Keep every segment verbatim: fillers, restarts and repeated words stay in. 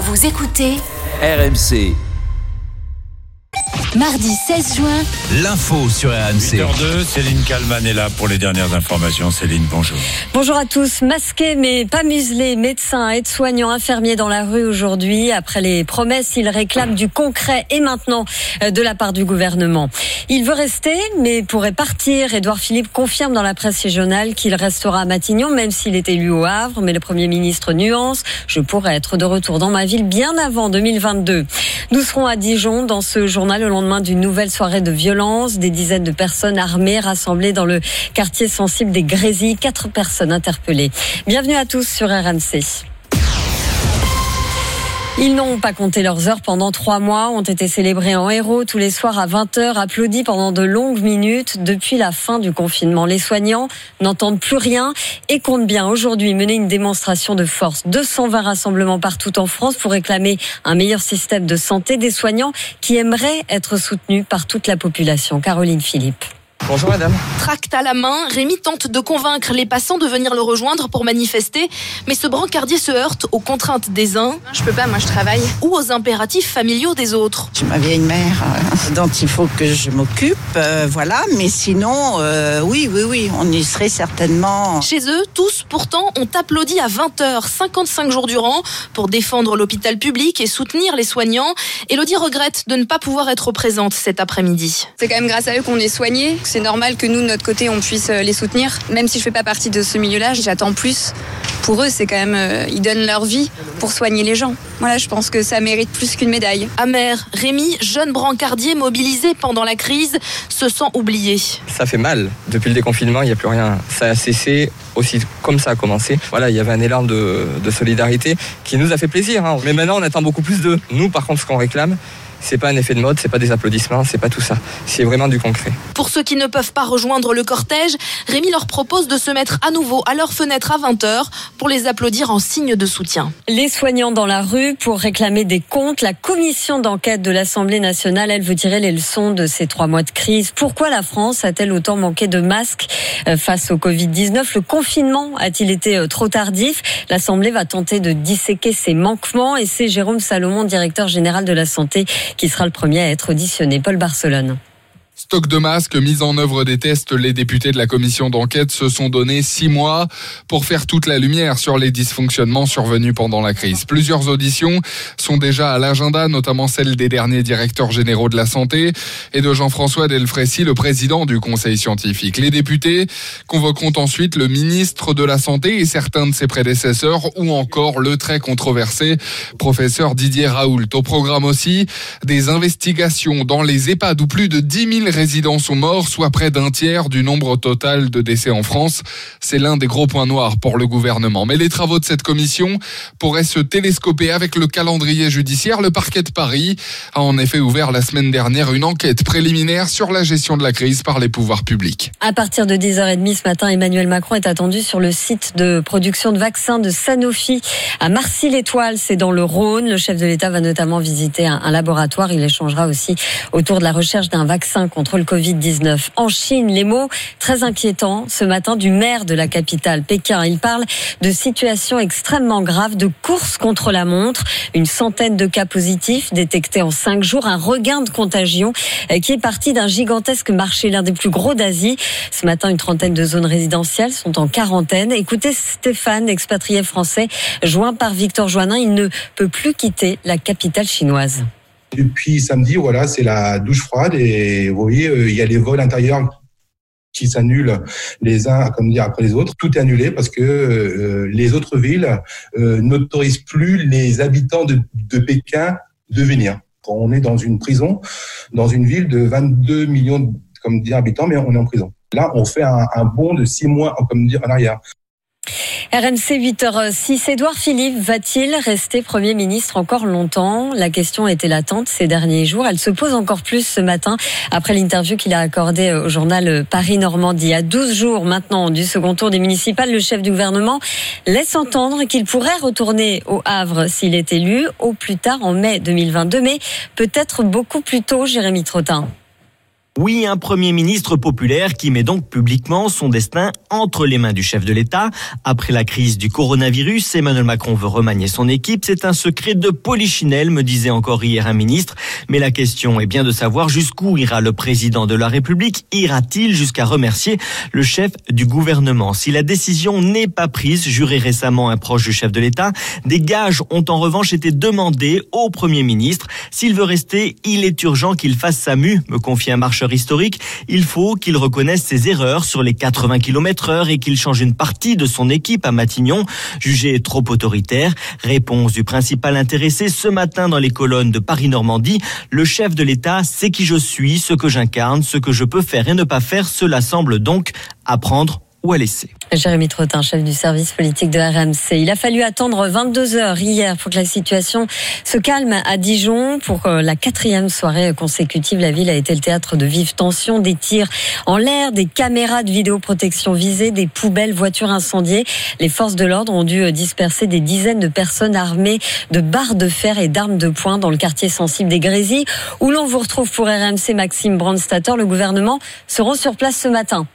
Vous écoutez R M C. Mardi seize juin, L'info sur R M C. huit heures deux, Céline Kalman est là pour les dernières informations. Céline, bonjour. Bonjour à tous. Masqués mais pas muselés, médecins, aides-soignants, infirmiers dans la rue aujourd'hui. Après les promesses, ils réclament du concret et maintenant de la part du gouvernement. Il veut rester mais pourrait partir. Édouard Philippe confirme dans la presse régionale qu'il restera à Matignon même s'il est élu au Havre. Mais le Premier ministre nuance: je pourrais être de retour dans ma ville bien avant deux mille vingt-deux. Nous serons à Dijon dans ce journal au lendemain d'une nouvelle soirée de violence. Des dizaines de personnes armées rassemblées dans le quartier sensible des Grésilles. Quatre personnes interpellées. Bienvenue à tous sur R M C. Ils n'ont pas compté leurs heures pendant trois mois, ont été célébrés en héros tous les soirs à vingt heures, applaudis pendant de longues minutes depuis la fin du confinement. Les soignants n'entendent plus rien et comptent bien aujourd'hui mener une démonstration de force. deux cent vingt rassemblements partout en France pour réclamer un meilleur système de santé, des soignants qui aimeraient être soutenus par toute la population. Caroline Philippe. Bonjour madame. Tract à la main, Rémi tente de convaincre les passants de venir le rejoindre pour manifester, mais ce brancardier se heurte aux contraintes des uns. Je peux pas, moi je travaille. Ou aux impératifs familiaux des autres. J'ai ma vieille mère euh, dont il faut que je m'occupe, euh, voilà, mais sinon, euh, oui, oui, oui, on y serait certainement. Chez eux, tous pourtant ont applaudi à vingt heures, cinquante-cinq jours durant, pour défendre l'hôpital public et soutenir les soignants. Élodie regrette de ne pas pouvoir être présente cet après-midi. C'est quand même grâce à eux qu'on est soignés. C'est normal que nous, de notre côté, on puisse les soutenir. Même si je fais pas partie de ce milieu-là, j'attends plus. Pour eux, c'est quand même, euh, ils donnent leur vie pour soigner les gens. Voilà, je pense que ça mérite plus qu'une médaille. Amer, Rémi, jeune brancardier mobilisé pendant la crise, se sent oublié. Ça fait mal. Depuis le déconfinement, il n'y a plus rien. Ça a cessé aussi comme ça a commencé. Voilà, il y avait un élan de, de solidarité qui nous a fait plaisir. Hein. Mais maintenant, on attend beaucoup plus d'eux. Nous, par contre, ce qu'on réclame, c'est pas un effet de mode, c'est pas des applaudissements, c'est pas tout ça. C'est vraiment du concret. Pour ceux qui ne peuvent pas rejoindre le cortège, Rémi leur propose de se mettre à nouveau à leur fenêtre à vingt heures pour les applaudir en signe de soutien. Les soignants dans la rue pour réclamer des comptes. La commission d'enquête de l'Assemblée nationale, elle veut tirer les leçons de ces trois mois de crise. Pourquoi la France a-t-elle autant manqué de masques face au covid dix-neuf? Le confinement a-t-il été trop tardif? L'Assemblée va tenter de disséquer ces manquements et c'est Jérôme Salomon, directeur général de la santé, qui sera le premier à être auditionné. Paul Barcelone. Stock de masques, mise en œuvre des tests, les députés de la commission d'enquête se sont donné six mois pour faire toute la lumière sur les dysfonctionnements survenus pendant la crise. Plusieurs auditions sont déjà à l'agenda, notamment celle des derniers directeurs généraux de la santé et de Jean-François Delfraissy, le président du conseil scientifique. Les députés convoqueront ensuite le ministre de la Santé et certains de ses prédécesseurs ou encore le très controversé professeur Didier Raoult. Au programme aussi des investigations dans les EHPAD où plus de dix mille résidents sont morts, soit près d'un tiers du nombre total de décès en France. C'est l'un des gros points noirs pour le gouvernement. Mais les travaux de cette commission pourraient se télescoper avec le calendrier judiciaire. Le parquet de Paris a en effet ouvert la semaine dernière une enquête préliminaire sur la gestion de la crise par les pouvoirs publics. À partir de dix heures trente ce matin, Emmanuel Macron est attendu sur le site de production de vaccins de Sanofi à Marcy-l'Étoile, c'est dans le Rhône. Le chef de l'État va notamment visiter un, un laboratoire. Il échangera aussi autour de la recherche d'un vaccin contre le covid dix-neuf. En Chine, les mots très inquiétants ce matin du maire de la capitale, Pékin. Il parle de situation extrêmement grave, de course contre la montre. Une centaine de cas positifs détectés en cinq jours. Un regain de contagion qui est parti d'un gigantesque marché, l'un des plus gros d'Asie. Ce matin, une trentaine de zones résidentielles sont en quarantaine. Écoutez Stéphane, expatrié français, joint par Victor Joannin. Il ne peut plus quitter la capitale chinoise. Depuis samedi, voilà, c'est la douche froide et vous voyez, euh, il y a les vols intérieurs qui s'annulent les uns comme dire après les autres. Tout est annulé parce que euh, les autres villes euh, n'autorisent plus les habitants de, de Pékin de venir. On est dans une prison, dans une ville de vingt-deux millions comme dire habitants, mais on est en prison. Là, on fait un, un bond de six mois comme dire en arrière. R M C huit heures six, Édouard Philippe va-t-il rester Premier ministre encore longtemps? La question était latente ces derniers jours. Elle se pose encore plus ce matin après l'interview qu'il a accordée au journal Paris-Normandie. À douze jours maintenant du second tour des municipales, le chef du gouvernement laisse entendre qu'il pourrait retourner au Havre s'il est élu, au plus tard en mai deux mille vingt-deux, mais peut-être beaucoup plus tôt, Jérémy Trottin. Oui, un Premier ministre populaire qui met donc publiquement son destin entre les mains du chef de l'État. Après la crise du coronavirus, Emmanuel Macron veut remanier son équipe. C'est un secret de polichinelle, me disait encore hier un ministre. Mais la question est bien de savoir jusqu'où ira le président de la République. Ira-t-il jusqu'à remercier le chef du gouvernement? Si la décision n'est pas prise, jurait récemment un proche du chef de l'État, des gages ont en revanche été demandés au Premier ministre. S'il veut rester, il est urgent qu'il fasse sa mue, me confie un marcheur historique. Il faut qu'il reconnaisse ses erreurs sur les quatre-vingts kilomètres heure et qu'il change une partie de son équipe à Matignon, jugée trop autoritaire. Réponse du principal intéressé ce matin dans les colonnes de Paris-Normandie. Le chef de l'État sait qui je suis, ce que j'incarne, ce que je peux faire et ne pas faire. Cela semble donc à prendre ou à laisser. Jérémy Trottin, chef du service politique de R M C. Il a fallu attendre vingt-deux heures hier pour que la situation se calme à Dijon. Pour la quatrième soirée consécutive, la ville a été le théâtre de vives tensions, des tirs en l'air, des caméras de vidéoprotection visées, des poubelles, voitures incendiées. Les forces de l'ordre ont dû disperser des dizaines de personnes armées de barres de fer et d'armes de poing dans le quartier sensible des Grésilles, où l'on vous retrouve pour R M C Maxime Brandstatter. Le gouvernement se rend sur place ce matin.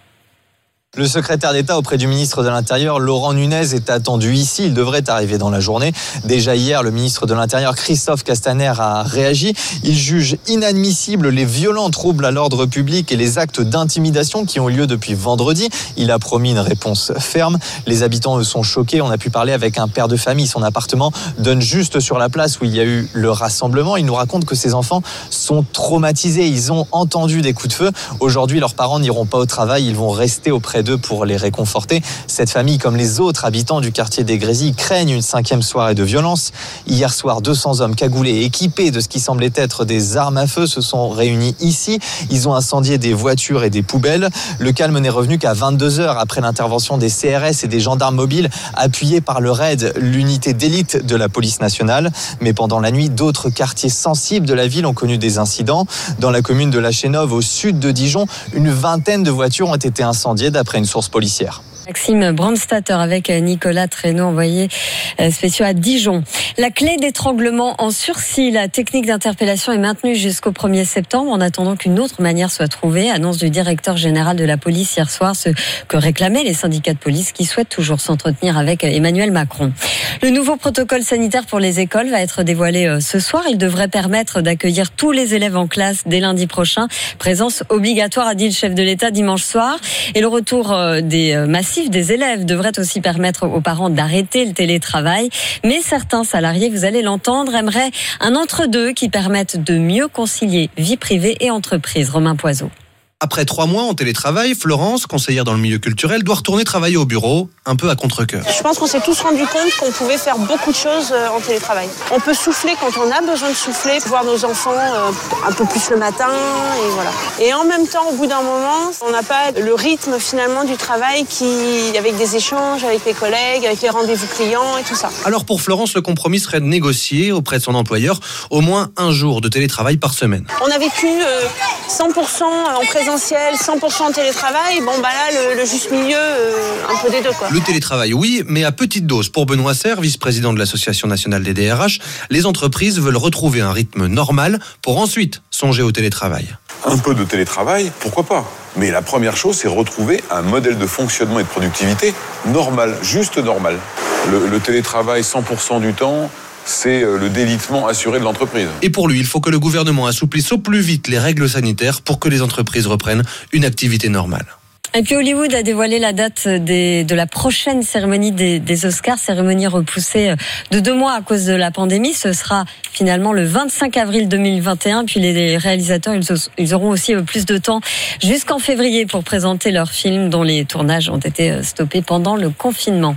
Le secrétaire d'État auprès du ministre de l'Intérieur, Laurent Nunez, est attendu ici. Il devrait arriver dans la journée. Déjà hier, le ministre de l'Intérieur, Christophe Castaner, a réagi. Il juge inadmissibles les violents troubles à l'ordre public et les actes d'intimidation qui ont eu lieu depuis vendredi. Il a promis une réponse ferme. Les habitants, eux, sont choqués. On a pu parler avec un père de famille. Son appartement donne juste sur la place où il y a eu le rassemblement. Il nous raconte que ses enfants sont traumatisés. Ils ont entendu des coups de feu. Aujourd'hui, leurs parents n'iront pas au travail. Ils vont rester auprès d'eux pour les réconforter. Cette famille, comme les autres habitants du quartier des Grésilles, craignent une cinquième soirée de violence. Hier soir, deux cents hommes cagoulés et équipés de ce qui semblait être des armes à feu se sont réunis ici. Ils ont incendié des voitures et des poubelles. Le calme n'est revenu qu'à vingt-deux heures après l'intervention des C R S et des gendarmes mobiles appuyés par le R A I D, l'unité d'élite de la police nationale. Mais pendant la nuit, d'autres quartiers sensibles de la ville ont connu des incidents. Dans la commune de La Chénove, au sud de Dijon, une vingtaine de voitures ont été incendiées d'après une source policière. Maxime Brandstatter avec Nicolas Traîneau, envoyé spéciaux à Dijon. La clé d'étranglement en sursis, la technique d'interpellation est maintenue jusqu'au premier septembre en attendant qu'une autre manière soit trouvée. Annonce du directeur général de la police hier soir, ce que réclamaient les syndicats de police qui souhaitent toujours s'entretenir avec Emmanuel Macron. Le nouveau protocole sanitaire pour les écoles va être dévoilé ce soir. Il devrait permettre d'accueillir tous les élèves en classe dès lundi prochain. Présence obligatoire, a dit le chef de l'État dimanche soir. Et le retour des massifs des élèves devrait aussi permettre aux parents d'arrêter le télétravail. Mais certains salariés, vous allez l'entendre, aimeraient un entre-deux qui permette de mieux concilier vie privée et entreprise. Romain Poiseau. Après trois mois en télétravail, Florence, conseillère dans le milieu culturel, doit retourner travailler au bureau, un peu à contre-cœur. Je pense qu'on s'est tous rendu compte qu'on pouvait faire beaucoup de choses en télétravail. On peut souffler quand on a besoin de souffler, voir nos enfants un peu plus le matin, et voilà. Et en même temps, au bout d'un moment, on n'a pas le rythme finalement du travail qui, avec des échanges avec les collègues, avec les rendez-vous clients et tout ça. Alors pour Florence, le compromis serait de négocier auprès de son employeur au moins un jour de télétravail par semaine. On a vécu cent pour cent en présentiel, cent pour cent en télétravail, bon bah là le, le juste milieu, euh, un peu des deux quoi. Le télétravail oui, mais à petite dose. Pour Benoît Serre, vice-président de l'Association nationale des D R H, les entreprises veulent retrouver un rythme normal pour ensuite songer au télétravail. Un peu de télétravail, pourquoi pas ? Mais la première chose, c'est retrouver un modèle de fonctionnement et de productivité normal, juste normal. Le, le télétravail cent pour cent du temps, c'est le délitement assuré de l'entreprise. Et pour lui, il faut que le gouvernement assouplisse au plus vite les règles sanitaires pour que les entreprises reprennent une activité normale. Et puis Hollywood a dévoilé la date des, de la prochaine cérémonie des, des Oscars, cérémonie repoussée de deux mois à cause de la pandémie. Ce sera finalement le vingt-cinq avril deux mille vingt et un. Puis les réalisateurs, ils, ils auront aussi plus de temps jusqu'en février pour présenter leurs films dont les tournages ont été stoppés pendant le confinement.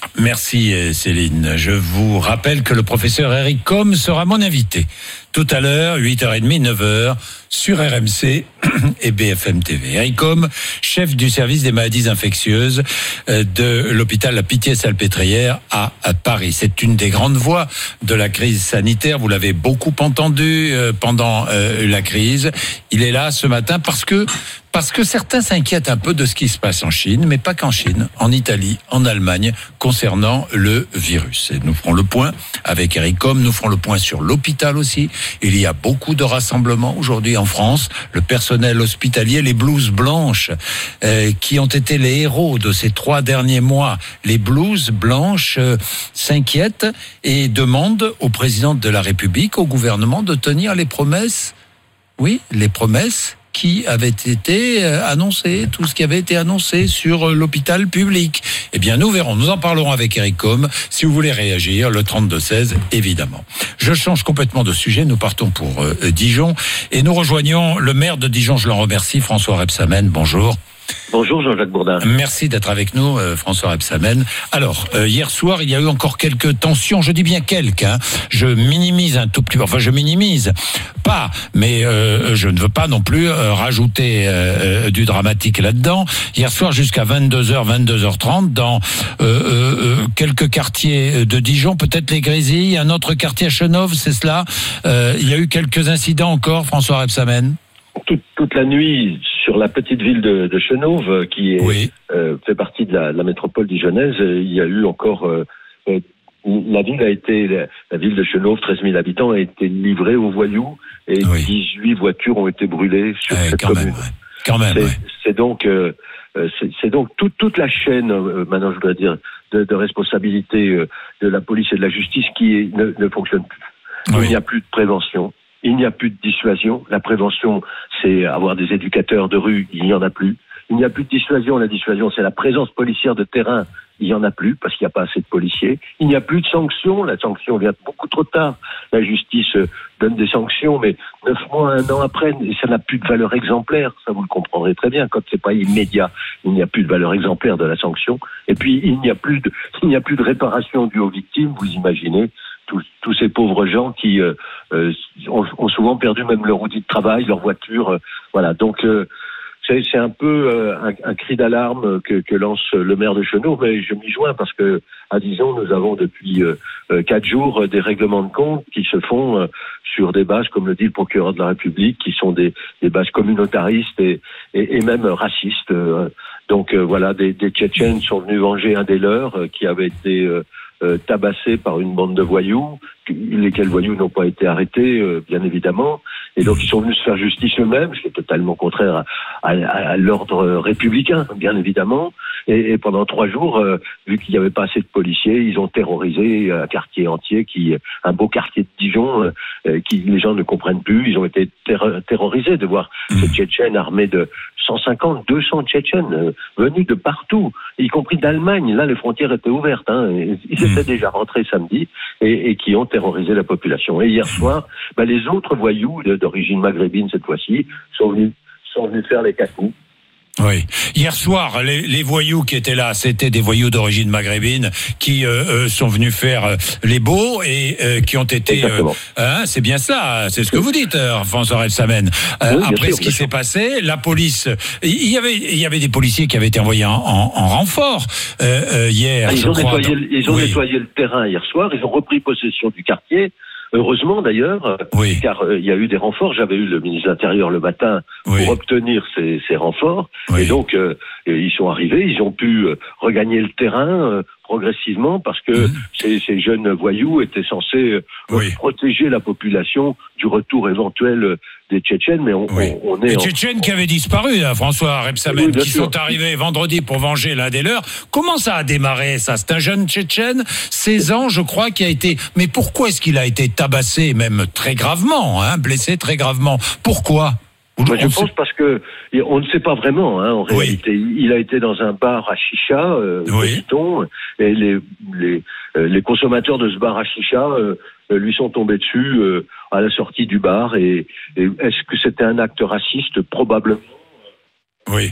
Merci Céline. Je vous rappelle que le professeur Eric Combe sera mon invité tout à l'heure, huit heures trente, neuf heures, sur R M C et B F M T V. Eric Combe, chef du service des maladies infectieuses de l'hôpital La Pitié-Salpêtrière à Paris. C'est une des grandes voix de la crise sanitaire. Vous l'avez beaucoup entendu pendant la crise. Il est là ce matin parce que Parce que certains s'inquiètent un peu de ce qui se passe en Chine, mais pas qu'en Chine, en Italie, en Allemagne, concernant le virus. Et nous ferons le point avec Eric Combe, nous ferons le point sur l'hôpital aussi, Il y a beaucoup de rassemblements aujourd'hui en France. Le personnel hospitalier, les blouses blanches, euh, qui ont été les héros de ces trois derniers mois, les blouses blanches euh, s'inquiètent et demandent au président de la République, au gouvernement, de tenir les promesses, oui, les promesses qui avait été annoncé, tout ce qui avait été annoncé sur l'hôpital public. Eh bien, nous verrons, nous en parlerons avec Eric Combe. Si vous voulez réagir, le trente-deux seize, évidemment. Je change complètement de sujet, nous partons pour euh, Dijon et nous rejoignons le maire de Dijon, je l'en remercie, François Rebsamen. Bonjour. Bonjour Jean-Jacques Bourdin. Merci d'être avec nous, euh, François Rebsamen. Alors, euh, hier soir, il y a eu encore quelques tensions. Je dis bien quelques. Hein. Je minimise un tout petit peu. Enfin, je minimise pas, mais euh, je ne veux pas non plus euh, rajouter euh, du dramatique là-dedans. Hier soir, jusqu'à vingt-deux heures, vingt-deux heures trente, dans euh, euh, quelques quartiers de Dijon, peut-être les Grésilles, un autre quartier à Chenôve, c'est cela. Euh, il y a eu quelques incidents encore, François Rebsamen. Toute, toute la nuit sur la petite ville de, de Chenôve, qui est, oui. euh, fait partie de la, la métropole dijonnaise, il y a eu encore euh, euh, la ville a été la, la ville de Chenôve, treize mille habitants, a été livrée aux voyous et oui. dix-huit voitures ont été brûlées sur euh, cette quand commune. Même, ouais. Quand même, c'est, ouais. c'est donc euh, c'est, c'est donc toute toute la chaîne euh, maintenant je dois dire de, de responsabilité euh, de la police et de la justice qui est, ne, ne fonctionne plus. Oui. Il n'y a plus de prévention. Il n'y a plus de dissuasion. La prévention, c'est avoir des éducateurs de rue. Il n'y en a plus. Il n'y a plus de dissuasion. La dissuasion, c'est la présence policière de terrain. Il n'y en a plus parce qu'il n'y a pas assez de policiers. Il n'y a plus de sanctions. La sanction vient beaucoup trop tard. La justice donne des sanctions, mais neuf mois, un an après, ça n'a plus de valeur exemplaire. Ça, vous le comprendrez très bien. Quand c'est pas immédiat, il n'y a plus de valeur exemplaire de la sanction. Et puis, il n'y a plus de, il n'y a plus de réparation due aux victimes. Vous imaginez. Tous, tous ces pauvres gens qui euh, euh, ont, ont souvent perdu même leur outil de travail, leur voiture, euh, voilà. Donc euh, c'est, c'est un peu euh, un, un cri d'alarme que, que lance le maire de Chenôve, mais je m'y joins parce que à Dijon nous avons depuis euh, quatre jours des règlements de compte qui se font euh, sur des bases, comme le dit le procureur de la République, qui sont des, des bases communautaristes et, et, et même racistes. Euh, donc euh, voilà, des, des Tchétchènes sont venus venger un des leurs euh, qui avait été euh, Euh, tabassés par une bande de voyous, lesquels voyous n'ont pas été arrêtés, euh, bien évidemment. Et donc, ils sont venus se faire justice eux-mêmes, ce qui est totalement contraire à, à, à l'ordre républicain, bien évidemment. Et, et pendant trois jours, euh, vu qu'il n'y avait pas assez de policiers, ils ont terrorisé un quartier entier, qui, un beau quartier de Dijon, euh, qui les gens ne comprennent plus. Ils ont été terro- terrorisés de voir mmh. ces Tchétchènes armés de cent cinquante, deux cents Tchétchènes euh, venus de partout, y compris d'Allemagne. Là, les frontières étaient ouvertes. Hein. Ils mmh. étaient déjà rentrés samedi et, et qui ont terrorisé la population. Et hier soir, bah, les autres voyous de, d'origine maghrébine, cette fois-ci, sont venus, sont venus faire les cacous. Oui. Hier soir, les, les voyous qui étaient là, c'était des voyous d'origine maghrébine qui euh, euh, sont venus faire euh, les beaux et euh, qui ont été. Euh, hein, c'est bien ça, c'est ce que vous dites, euh, François Rebsamen. Euh, oui, après sûr, ce qui s'est passé, la police, il y avait, il y avait des policiers qui avaient été envoyés en, en, en renfort euh, euh, hier. Ah, ils je ont, crois, nettoyé, dans... ils ont oui. nettoyé le terrain hier soir. Ils ont repris possession du quartier. Heureusement d'ailleurs, oui. car euh, il y a eu des renforts. J'avais eu le ministre de l'Intérieur le matin pour oui. obtenir ces, ces renforts. Oui. Et donc, euh, ils sont arrivés, ils ont pu euh, regagner le terrain euh, progressivement parce que mmh. ces, ces jeunes voyous étaient censés euh, oui. protéger la population du retour éventuel des Tchétchènes. Mais on, oui. on, on est... Les en... Tchétchènes qui avaient disparu, là, François Rebsamen, oui, qui sûr. sont arrivés vendredi pour venger l'un des leurs. Comment ça a démarré, ça? C'est un jeune Tchétchène, seize ans, je crois, qui a été... Mais pourquoi est-ce qu'il a été tabassé, même très gravement, hein, blessé très gravement? Pourquoi? Moi, je pense parce que on ne sait pas vraiment. Hein, en réalité, oui. il a été dans un bar à chicha, euh, oui. dit-on, et les les euh, les consommateurs de ce bar à chicha euh, lui sont tombés dessus euh, à la sortie du bar. Et, et est-ce que c'était un acte raciste? Probablement. Oui.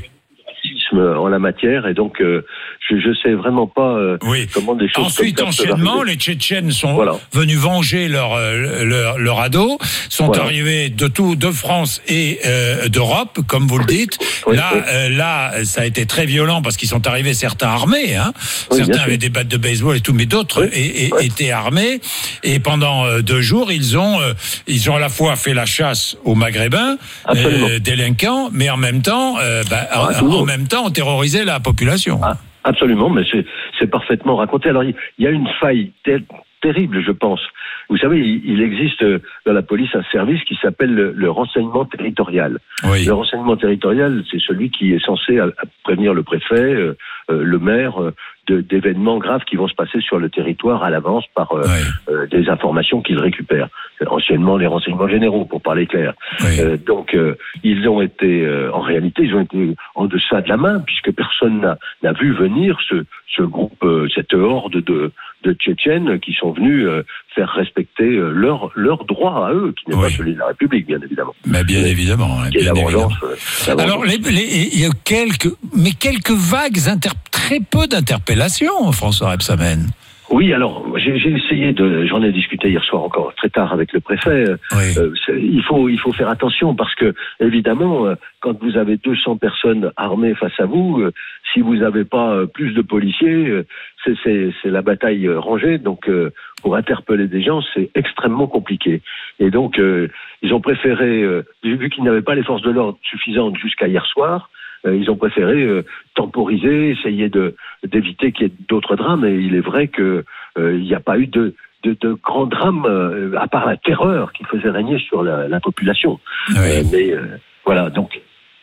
En la matière, et donc euh, je ne sais vraiment pas euh, oui. comment des choses Ensuite, comme ça enchaînement, les Tchétchènes sont voilà. venus venger leur, leur, leur ado, sont voilà. arrivés de tout, de France et euh, d'Europe, comme vous le dites. Oui, là, oui. Euh, là, ça a été très violent parce qu'ils sont arrivés certains armés, hein. Oui, certains avaient des battes de baseball et tout, mais d'autres oui. et, et, oui. étaient armés. Et pendant euh, deux jours, ils ont, euh, ils ont à la fois fait la chasse aux Maghrébins, euh, délinquants, mais en même temps, euh, bah, ah, en, en même temps, ont terrorisé la population. Ah, absolument, mais c'est, c'est parfaitement raconté. Alors, il y a une faille terrible, je pense. Vous savez, il, il existe dans la police un service qui s'appelle le, le renseignement territorial. Oui. Le renseignement territorial, c'est celui qui est censé à, à prévenir le préfet, euh, euh, le maire, euh, de, d'événements graves qui vont se passer sur le territoire à l'avance par euh, oui. euh, des informations qu'ils récupèrent. Anciennement, les renseignements généraux, pour parler clair. Oui. Euh, donc, euh, ils ont été, euh, en réalité, ils ont été en deçà de la main, puisque personne n'a, n'a vu venir ce, ce groupe, euh, cette horde de, de Tchétchènes qui sont venus euh, faire respecter euh, leurs leurs droits à eux, qui n'est oui. pas celui de la République, bien évidemment. Mais bien mais, évidemment. Hein, bien la vengeance, évidemment. Euh, la vengeance. Alors, les, les, il y a quelques, mais quelques vagues, inter, très peu d'interpellations, François Rebsamen. Oui, alors j'ai, j'ai essayé de, j'en ai discuté hier soir encore très tard avec le préfet. Oui. Euh, il faut, il faut faire attention parce que évidemment, euh, quand vous avez deux cents personnes armées face à vous, euh, si vous n'avez pas euh, plus de policiers, euh, c'est, c'est, c'est la bataille euh, rangée. Donc, euh, pour interpeller des gens, c'est extrêmement compliqué. Et donc, euh, ils ont préféré, euh, vu qu'ils n'avaient pas les forces de l'ordre suffisantes jusqu'à hier soir. Euh, ils ont préféré euh, temporiser, essayer de d'éviter qu'il y ait d'autres drames. Et il est vrai que euh, il n'y a pas eu de de, de grands drames euh, à part la terreur qui faisait régner sur la, la population. Oui. Euh, mais euh, voilà, donc.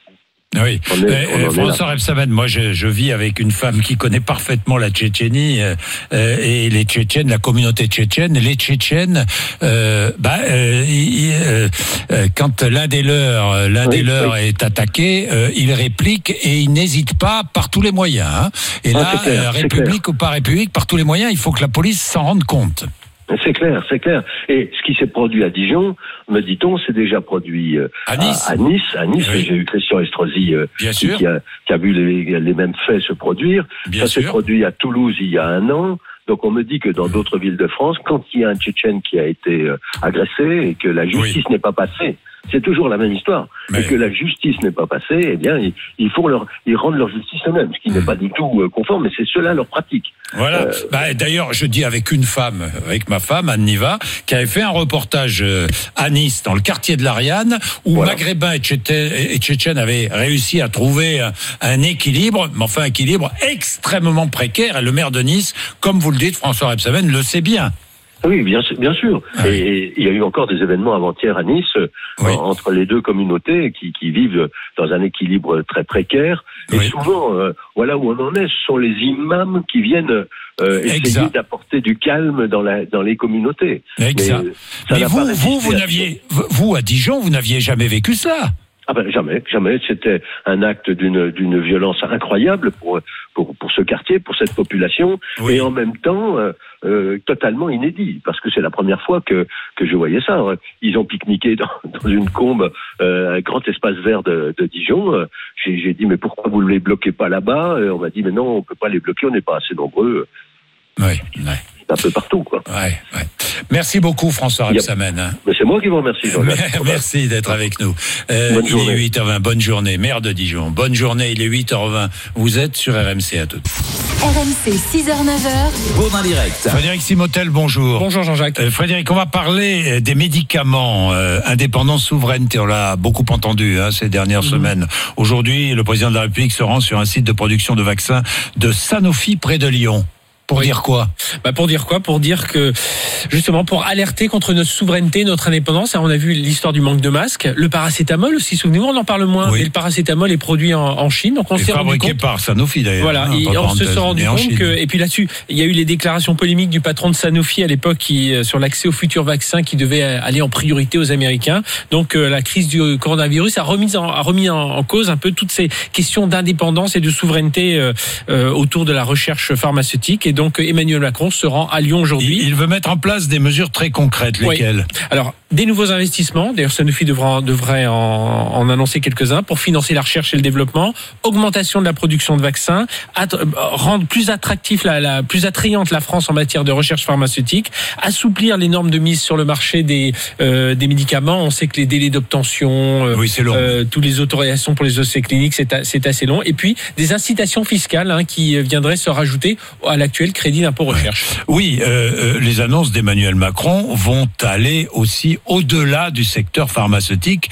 Oui, est, euh, François Rebsamen, moi je, je vis avec une femme qui connaît parfaitement la Tchétchénie euh, et les Tchétchènes, la communauté tchétchène. Les Tchétchènes, euh, bah, euh, il, euh, quand l'un des leurs, l'un oui, des leurs oui. est attaqué, euh, il réplique et il n'hésite pas par tous les moyens. Hein. Et ah, là, clair, euh, République ou pas République, par tous les moyens, il faut que la police s'en rende compte. C'est clair, c'est clair. Et ce qui s'est produit à Dijon, me dit-on, c'est déjà produit euh, à Nice. À, à Nice, à Nice. Oui. J'ai eu Christian Estrosi euh, qui, qui, a, qui a vu les, les mêmes faits se produire. Bien Ça sûr. s'est produit à Toulouse il y a un an. Donc on me dit que dans d'autres villes de France, quand il y a un Tchétchène qui a été euh, agressé et que la justice oui. n'est pas passée, c'est toujours la même histoire. Mais... Et que la justice n'est pas passée, eh bien, ils, ils font leur, ils rendent leur justice eux-mêmes, ce qui mmh. n'est pas du tout euh, conforme, mais c'est cela leur pratique. Voilà. Euh... Bah, d'ailleurs, je dis avec une femme, avec ma femme, Anne Niva, qui avait fait un reportage euh, à Nice, dans le quartier de l'Ariane, où voilà. Maghrébins et Tchétchènes avaient réussi à trouver un, un équilibre, mais enfin un équilibre extrêmement précaire. Et le maire de Nice, comme vous le dites, François Rebsamen, le sait bien. Oui, bien, bien sûr. Ah. Et il y a eu encore des événements avant-hier à Nice, oui. entre les deux communautés qui, qui vivent dans un équilibre très précaire. Et oui. souvent, euh, voilà où on en est, ce sont les imams qui viennent euh, essayer exact. d'apporter du calme dans, la, dans les communautés. Exact. Mais, Mais vous, vous, vous n'aviez, vous, à Dijon, vous n'aviez jamais vécu ça. Ah ben jamais, jamais. C'était un acte d'une d'une violence incroyable pour pour pour ce quartier, pour cette population, oui. et en même temps euh, euh, totalement inédit, parce que c'est la première fois que que je voyais ça. Ils ont pique-niqué dans, dans une combe, euh, un grand espace vert de, de Dijon. J'ai, j'ai dit mais pourquoi vous ne les bloquez pas là-bas? Et on m'a dit mais non, on peut pas les bloquer, on n'est pas assez nombreux. Oui, oui. Un peu partout, quoi. Ouais, ouais. Merci beaucoup, François Rebsamen. A... Mais c'est moi qui vous remercie, Jean-Jacques. Merci d'être avec nous. Euh, bonne journée. Il est huit heures vingt. Bonne journée, maire de Dijon. Bonne journée, il est huit heures vingt. Vous êtes sur R M C à toutes. R M C, six heures neuf heures. Bourdin Direct. Frédéric Simotel, bonjour. Bonjour, Jean-Jacques. Euh, Frédéric, on va parler des médicaments euh, indépendance, souveraineté. On l'a beaucoup entendu hein, ces dernières mmh. semaines. Aujourd'hui, le président de la République se rend sur un site de production de vaccins de Sanofi près de Lyon. Pour oui. dire quoi? Bah pour dire quoi? Pour dire que, justement, pour alerter contre notre souveraineté, notre indépendance. Alors on a vu l'histoire du manque de masques. Le paracétamol aussi, souvenez-vous, on en parle moins. Oui. Mais le paracétamol est produit en, en Chine. Donc on et s'est rendu fabriqué compte... par Sanofi d'ailleurs. Voilà. Hein, et on se s'est rendu compte que, et puis là-dessus, il y a eu les déclarations polémiques du patron de Sanofi à l'époque qui, sur l'accès aux futurs vaccins qui devait aller en priorité aux Américains. Donc euh, la crise du coronavirus a remis en, a remis en, en cause un peu toutes ces questions d'indépendance et de souveraineté euh, euh, autour de la recherche pharmaceutique. Et donc Emmanuel Macron se rend à Lyon aujourd'hui. Il veut mettre en place des mesures très concrètes, lesquelles? Oui. Alors, des nouveaux investissements, d'ailleurs Sanofi devra, devrait en, en annoncer quelques-uns, pour financer la recherche et le développement, augmentation de la production de vaccins, att- rendre plus attractif, la, la, plus attrayante la France en matière de recherche pharmaceutique, assouplir les normes de mise sur le marché des, euh, des médicaments. On sait que les délais d'obtention, euh, oui, c'est long. Euh, toutes les autorisations pour les essais cliniques, c'est, a, c'est assez long. Et puis, des incitations fiscales hein, qui viendraient se rajouter à l'actuel crédit d'impôt recherche. Oui, euh, euh, les annonces d'Emmanuel Macron vont aller aussi au-delà du secteur pharmaceutique.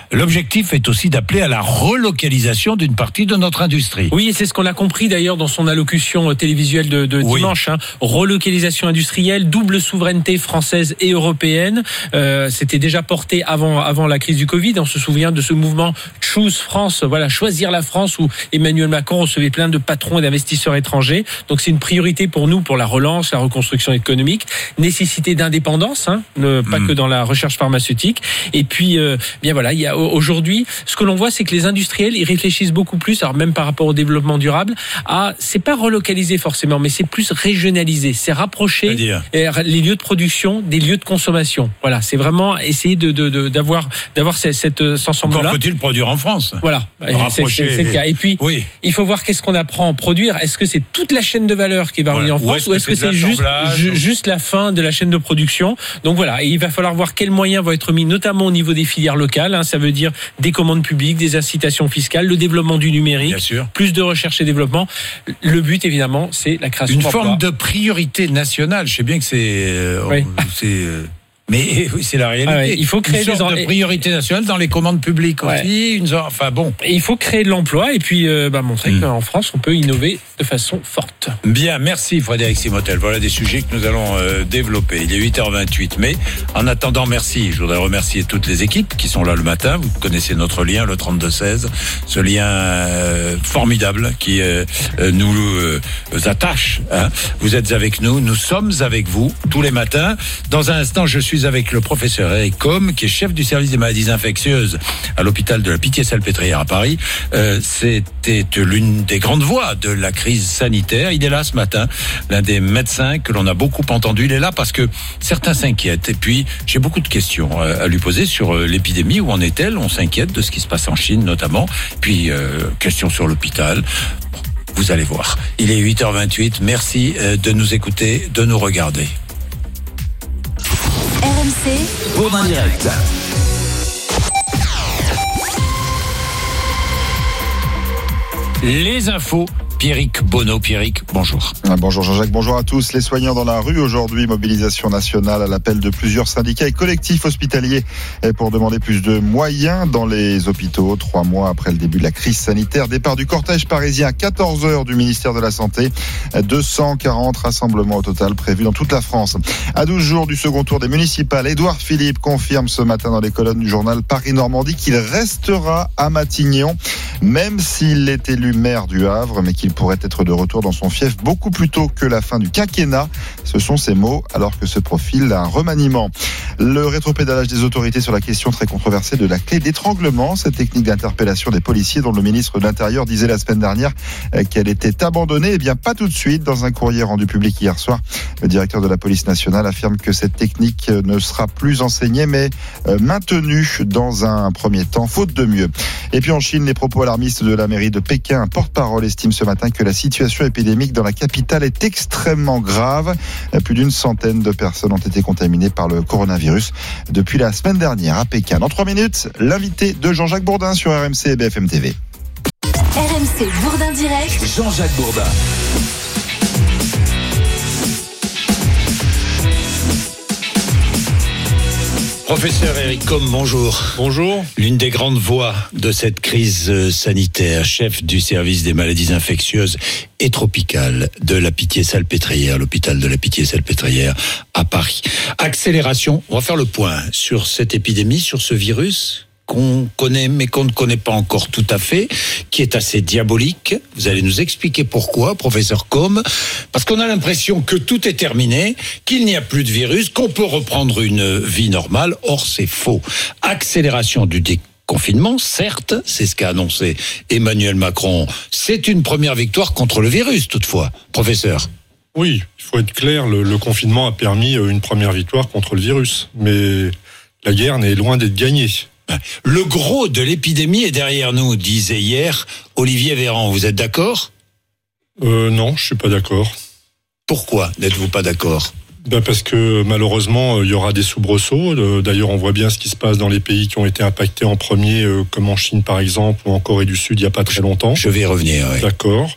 l'objectif est aussi d'appeler à la relocalisation d'une partie de notre industrie. Oui, et c'est ce qu'on a compris d'ailleurs dans son allocution télévisuelle de, de oui. dimanche. Hein. Relocalisation industrielle, double souveraineté française et européenne. Euh, c'était déjà porté avant avant la crise du Covid. On se souvient de ce mouvement Choose France, voilà, choisir la France, où Emmanuel Macron recevait plein de patrons et d'investisseurs étrangers. Donc c'est une priorité pour nous, pour la relance, la reconstruction économique, nécessité d'indépendance, hein, ne, pas mmh. que dans la recherche pharmaceutique. Et puis, euh, bien voilà, il y a aujourd'hui, ce que l'on voit, c'est que les industriels, ils réfléchissent beaucoup plus, alors même par rapport au développement durable, à, c'est pas relocaliser forcément, mais c'est plus régionaliser, c'est rapprocher les lieux de production des lieux de consommation. Voilà, c'est vraiment essayer de, de, de d'avoir d'avoir cette, cette ensemble-là. Encore faut-il produire en France. Voilà, c'est, c'est, c'est le cas. Et puis, oui. il faut voir qu'est-ce qu'on apprend à produire. Est-ce que c'est toute la chaîne de valeur qui va revenir voilà. en France, ou est-ce que c'est, ou est-ce que c'est juste, juste la fin de la chaîne de production? Donc voilà, et il va falloir voir quels moyens vont être mis, notamment au niveau des filières locales. Hein, ça veut dire des commandes publiques, des incitations fiscales, le développement du numérique, plus de recherche et développement. Le but, évidemment, c'est la création une d'emplois. Une forme de priorité nationale. Je sais bien que c'est... Euh, oui. c'est euh... Mais oui, c'est la réalité. Ah ouais, il faut créer une sorte des... de priorité nationale dans les commandes publiques ouais. aussi. Une sorte... Enfin bon. Et il faut créer de l'emploi et puis euh, bah, montrer mmh. qu'en France, on peut innover de façon forte. Bien, merci Frédéric Simotel. Voilà des sujets que nous allons euh, développer. Il est huit heures vingt-huit. Mais en attendant, merci. Je voudrais remercier toutes les équipes qui sont là le matin. Vous connaissez notre lien, le trente-deux seize. Ce lien euh, formidable qui euh, nous euh, attache. Hein. Vous êtes avec nous. Nous sommes avec vous tous les matins. Dans un instant, je suis avec le professeur Eric Combe, qui est chef du service des maladies infectieuses à l'hôpital de la Pitié-Salpêtrière à Paris. Euh, c'était l'une des grandes voix de la crise sanitaire. Il est là ce matin, l'un des médecins que l'on a beaucoup entendu. Il est là parce que certains s'inquiètent. Et puis, j'ai beaucoup de questions à lui poser sur l'épidémie. Où en est-elle? On s'inquiète de ce qui se passe en Chine, notamment. Puis, euh, questions sur l'hôpital. Vous allez voir. Il est huit heures vingt-huit. Merci de nous écouter, de nous regarder. R M C Bourdin Direct. Les infos. Pierrick Bonneau. Pierrick, bonjour. Bonjour Jean-Jacques, bonjour à tous. Les soignants dans la rue aujourd'hui, mobilisation nationale à l'appel de plusieurs syndicats et collectifs hospitaliers pour demander plus de moyens dans les hôpitaux. Trois mois après le début de la crise sanitaire, départ du cortège parisien à quatorze heures du ministère de la Santé. deux cent quarante rassemblements au total prévus dans toute la France. À douze jours du second tour des municipales, Édouard Philippe confirme ce matin dans les colonnes du journal Paris-Normandie qu'il restera à Matignon, même s'il est élu maire du Havre, mais qu'il pourrait être de retour dans son fief beaucoup plus tôt que la fin du quinquennat. Ce sont ses mots, alors que se profile un remaniement. Le rétropédalage des autorités sur la question très controversée de la clé d'étranglement, cette technique d'interpellation des policiers dont le ministre de l'Intérieur disait la semaine dernière qu'elle était abandonnée. Eh bien, pas tout de suite. Dans un courrier rendu public hier soir, le directeur de la police nationale affirme que cette technique ne sera plus enseignée, mais maintenue dans un premier temps, faute de mieux. Et puis en Chine, les propos alarmistes de la mairie de Pékin, un porte-parole estime ce matin que la situation épidémique dans la capitale est extrêmement grave. Plus d'une centaine de personnes ont été contaminées par le coronavirus depuis la semaine dernière à Pékin. Dans trois minutes, l'invité de Jean-Jacques Bourdin sur R M C et B F M T V. R M C Bourdin Direct. Jean-Jacques Bourdin. Professeur Eric Combe, bonjour. Bonjour. L'une des grandes voix de cette crise sanitaire, chef du service des maladies infectieuses et tropicales de la Pitié-Salpêtrière, l'hôpital de la Pitié-Salpêtrière à Paris. Accélération, on va faire le point sur cette épidémie, sur ce virus qu'on connaît mais qu'on ne connaît pas encore tout à fait, qui est assez diabolique. Vous allez nous expliquer pourquoi, professeur Combe, parce qu'on a l'impression que tout est terminé, qu'il n'y a plus de virus, qu'on peut reprendre une vie normale. Or, c'est faux. Accélération du déconfinement, certes, c'est ce qu'a annoncé Emmanuel Macron. C'est une première victoire contre le virus, toutefois. Professeur. Oui, il faut être clair, le, le confinement a permis une première victoire contre le virus, mais la guerre n'est loin d'être gagnée. Le gros de l'épidémie est derrière nous, disait hier Olivier Véran. Vous êtes d'accord ? euh, Non, je suis pas d'accord. Pourquoi n'êtes-vous pas d'accord ? Ben parce que malheureusement, il y aura des soubresauts. D'ailleurs, on voit bien ce qui se passe dans les pays qui ont été impactés en premier, comme en Chine par exemple, ou en Corée du Sud il n'y a pas très longtemps. Je vais y revenir, oui. D'accord.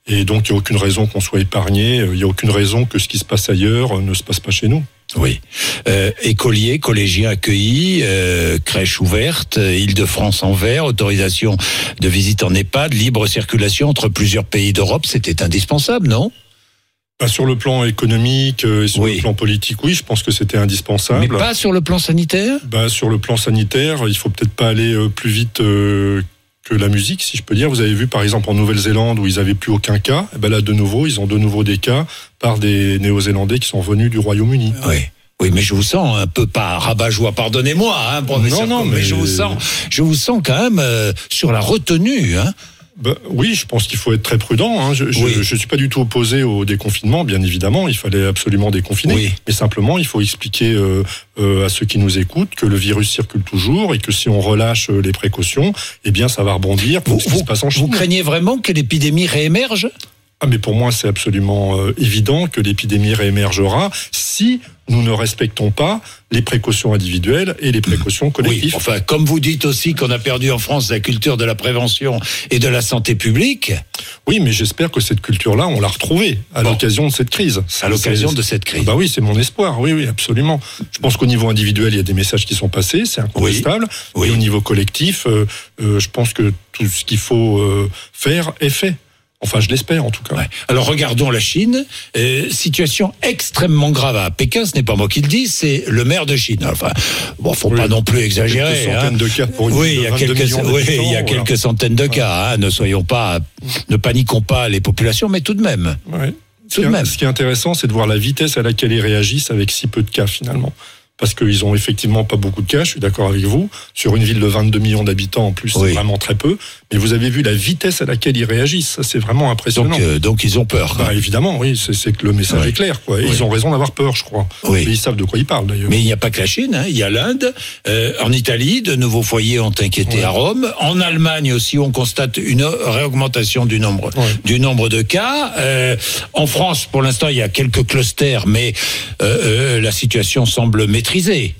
Et donc, il n'y a aucune raison qu'on soit épargné. Il n'y a aucune raison que ce qui se passe ailleurs ne se passe pas chez nous. Oui. Euh, écoliers, collégiens accueillis, euh, crèche ouverte, Île-de-France en vert, autorisation de visite en EHPAD, libre circulation entre plusieurs pays d'Europe, c'était indispensable, non ? Bah, sur le plan économique et sur oui. le plan politique, oui, je pense que c'était indispensable. Mais pas sur le plan sanitaire ? Bah, sur le plan sanitaire, il faut peut-être pas aller plus vite euh, que la musique, si je peux dire. Vous avez vu, par exemple, en Nouvelle-Zélande, où ils n'avaient plus aucun cas, et ben là, de nouveau, ils ont de nouveau des cas par des Néo-Zélandais qui sont venus du Royaume-Uni. Oui. Oui, mais je vous sens un peu pas rabat-joie, pardonnez-moi, hein, professeur. Non, non, mais... mais je vous sens, je vous sens quand même euh, sur la retenue, hein. Bah, oui, je pense qu'il faut être très prudent. Hein. Je ne oui. suis pas du tout opposé au déconfinement, bien évidemment. Il fallait absolument déconfiner. Oui. Mais simplement, il faut expliquer euh, euh, à ceux qui nous écoutent que le virus circule toujours et que si on relâche les précautions, eh bien, ça va rebondir. Vous, ce qui se passe en Chine. Vous craignez vraiment que l'épidémie réémerge ? Ah, mais pour moi, c'est absolument euh, évident que l'épidémie réémergera si nous ne respectons pas les précautions individuelles et les précautions collectives. Oui, enfin, comme vous dites aussi qu'on a perdu en France la culture de la prévention et de la santé publique. Oui, mais j'espère que cette culture-là, on l'a retrouvée à bon. l'occasion de cette crise. À l'occasion de cette crise. Bah oui, c'est mon espoir. Oui, oui, absolument. Je pense qu'au niveau individuel, il y a des messages qui sont passés, c'est incontestable. Oui. Oui. Et au niveau collectif, euh, euh, je pense que tout ce qu'il faut euh, faire est fait. Enfin, je l'espère en tout cas. Ouais. Alors regardons la Chine. Euh, situation extrêmement grave à Pékin. Ce n'est pas moi qui le dis, c'est le maire de Chine. Enfin, bon, faut oui. pas non plus exagérer. Quelques centaines hein. de cas pour une oui, il y a quelques, oui, il y a quelques voilà. centaines de cas. Hein. Ne soyons pas, ne paniquons pas les populations, mais tout de même. Ouais. Tout de même. Ce qui est intéressant, c'est de voir la vitesse à laquelle ils réagissent avec si peu de cas finalement. Parce qu'ils ont effectivement pas beaucoup de cas, je suis d'accord avec vous. Sur une ville de vingt-deux millions d'habitants, en plus, oui. c'est vraiment très peu. Mais vous avez vu la vitesse à laquelle ils réagissent. Ça, c'est vraiment impressionnant. Donc, euh, donc ils ont peur. Bah, évidemment, oui. C'est, c'est que le message oui. est clair, quoi. Et oui. ils ont raison d'avoir peur, je crois. Oui. Et ils savent de quoi ils parlent, d'ailleurs. Mais il n'y a pas que la Chine, hein. Il y a l'Inde. Euh, en Italie, de nouveaux foyers ont inquiété oui. à Rome. En Allemagne aussi, on constate une réaugmentation du nombre, oui. du nombre de cas. Euh, en France, pour l'instant, il y a quelques clusters, mais euh, euh, la situation semble maîtrisée.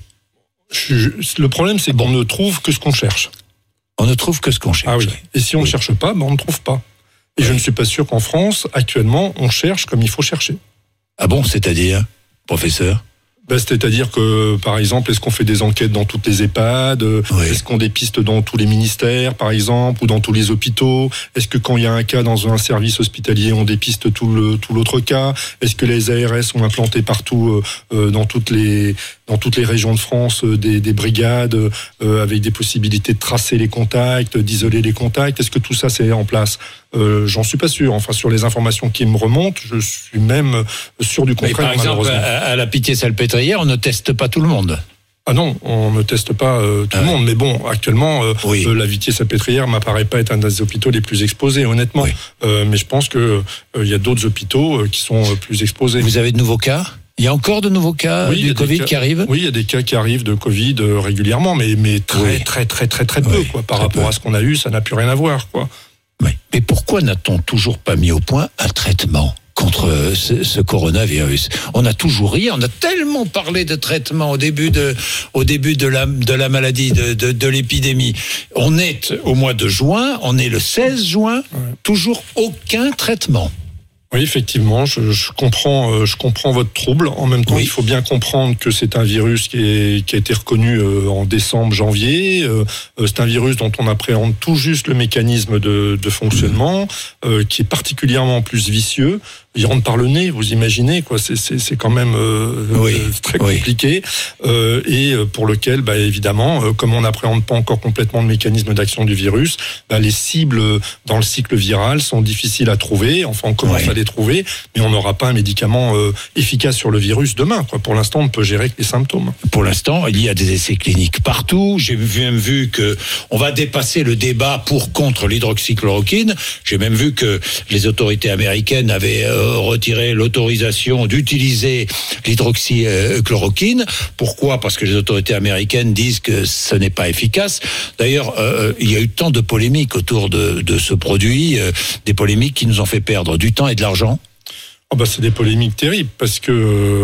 Je, le problème, c'est qu'on ne trouve que ce qu'on cherche. On ne trouve que ce qu'on cherche. Ah oui. Et si on ne oui. cherche pas, ben on ne trouve pas. Et oui. je ne suis pas sûr qu'en France, actuellement, on cherche comme il faut chercher. Ah bon, c'est-à-dire, professeur ? Ben, c'est-à-dire que, par exemple, est-ce qu'on fait des enquêtes dans toutes les EHPAD ? Oui. Est-ce qu'on dépiste dans tous les ministères, par exemple, ou dans tous les hôpitaux ? Est-ce que quand il y a un cas dans un service hospitalier, on dépiste tout, le, tout l'autre cas ? Est-ce que les A R S sont implantés partout, euh, dans toutes les... dans toutes les régions de France, euh, des, des brigades euh, avec des possibilités de tracer les contacts, d'isoler les contacts. Est-ce que tout ça, c'est en place ? euh, J'en suis pas sûr. Enfin, sur les informations qui me remontent, je suis même sûr du contraire. Mais par exemple, à, à la Pitié-Salpêtrière, on ne teste pas tout le monde. Ah non, on ne teste pas euh, tout ah le monde. Mais bon, actuellement, euh, oui. euh, la Pitié-Salpêtrière m'apparaît pas être un des hôpitaux les plus exposés, honnêtement. Oui. Euh, mais je pense que euh, y a d'autres hôpitaux euh, qui sont euh, plus exposés. Vous avez de nouveaux cas ? Il y a encore de nouveaux cas oui, du Covid cas, qui arrivent ? Oui, il y a des cas qui arrivent de Covid euh, régulièrement, mais, mais très, oui. très, très, très, très peu. Oui, quoi. Par rapport peu. à ce qu'on a eu, ça n'a plus rien à voir. Quoi. Oui. Mais pourquoi n'a-t-on toujours pas mis au point un traitement contre ce, ce coronavirus ? On a toujours ri, on a tellement parlé de traitement au début de, au début de la, de la maladie, de, de, de l'épidémie. On est au mois de juin, on est le seize juin, ouais. toujours aucun traitement. Oui, effectivement, je, je comprends, euh, je comprends votre trouble. En même temps, oui. il faut bien comprendre que c'est un virus qui, est, qui a été reconnu euh, en décembre, janvier. Euh, c'est un virus dont on appréhende tout juste le mécanisme de, de fonctionnement, euh, qui est particulièrement plus vicieux. Il rentre par le nez, vous imaginez, quoi. C'est, c'est, c'est quand même euh, oui. euh, très compliqué oui. euh, et pour lequel, bah, évidemment, euh, comme on n'appréhende pas encore complètement le mécanisme d'action du virus, bah, les cibles dans le cycle viral sont difficiles à trouver. Enfin, on commence oui. à les trouver, mais on n'aura pas un médicament euh, efficace sur le virus demain, quoi. Pour l'instant, on ne peut gérer que les symptômes. Pour l'instant, il y a des essais cliniques partout. J'ai même vu que on va dépasser le débat pour contre l'hydroxychloroquine. J'ai même vu que les autorités américaines avaient euh, retirer l'autorisation d'utiliser l'hydroxychloroquine. Pourquoi ? Parce que les autorités américaines disent que ce n'est pas efficace. D'ailleurs, euh, il y a eu tant de polémiques autour de, de ce produit, euh, des polémiques qui nous ont fait perdre du temps et de l'argent. Oh bah c'est des polémiques terribles parce que euh,